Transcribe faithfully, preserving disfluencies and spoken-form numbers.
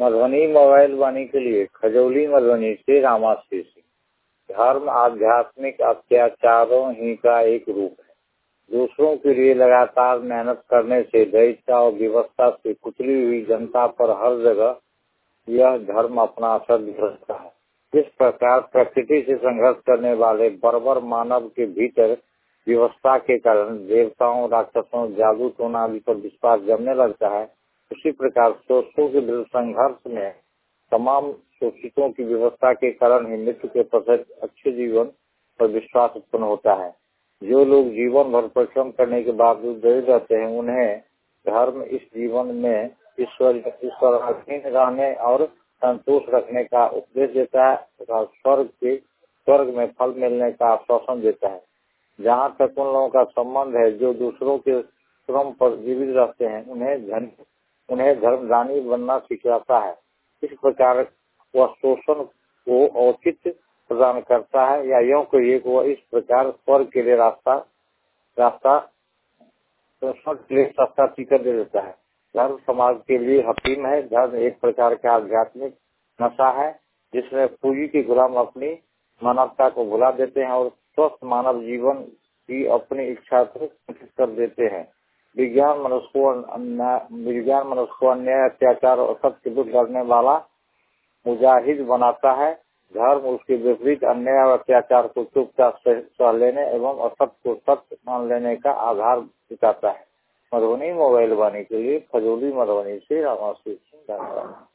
Madhubani mobile वाणी के लिए खजौली मधुबनी से रामाशीष सिंह। धर्म आध्यात्मिक अत्याचारों ही का एक रूप है। दूसरों के लिए लगातार मेहनत करने से दरिद्रता और विवशता से कुचली हुई जनता पर हर जगह यह धर्म अपना असर दिखाता है। इस प्रकार प्रकृति से संघर्ष करने वाले बर्बर मानव के भीतर विवशता के कारण देवताओं, राक्षसों, जादू टोना आदि पर विश्वास जमने लगता है। उसी प्रकार शोषकों के विरुद्ध संघर्ष में तमाम शोषितों की व्यवस्था के कारण ही मृत्यु के पश्चात अच्छे जीवन पर विश्वास उत्पन्न होता है। जो लोग जीवन भर परिश्रम करने के बावजूद दरिद्र रहते हैं, उन्हें धर्म इस जीवन में ईश्वर ईश्वराधीन रहने और संतोष रखने का उपदेश देता है तथा स्वर्ग के स्वर्ग में फल मिलने का आश्वासन देता है। जहाँ तक उन लोगों का संबंध है जो दूसरों के श्रम पर जीवित रहते हैं, उन्हें धन उन्हें धर्मदानी बनना सिखाता है। इस प्रकार वह शोषण को औचित्य प्रदान करता है, या यूँ कहिए कि वह इस प्रकार स्वर्ग के लिए रास्ता रास्ता स्वर्ग के लिए रास्ता टिकट दे देता है। धर्म समाज के लिए हकीम है। धर्म एक प्रकार का आध्यात्मिक नशा है जिसमें पूंजी के गुलाम अपनी मानवता को भुला देते हैं और स्वस्थ मानव जीवन की अपनी इच्छा को कर देते हैं। विज्ञान मनुष्य को विज्ञान मनुष्य को अन्याय, अत्याचार और सत्य के विरुद्ध लड़ने वाला मुजाहिद बनाता है। धर्म उसके विपरीत अन्याय और अत्याचार को चुपचाप सह लेने एवं असत्य को सत्य मान लेने का आधार दिखाता है। मधुबनी मोबाइल वाणी के लिए खजौली मधुबनी से रामाशीष सिंह।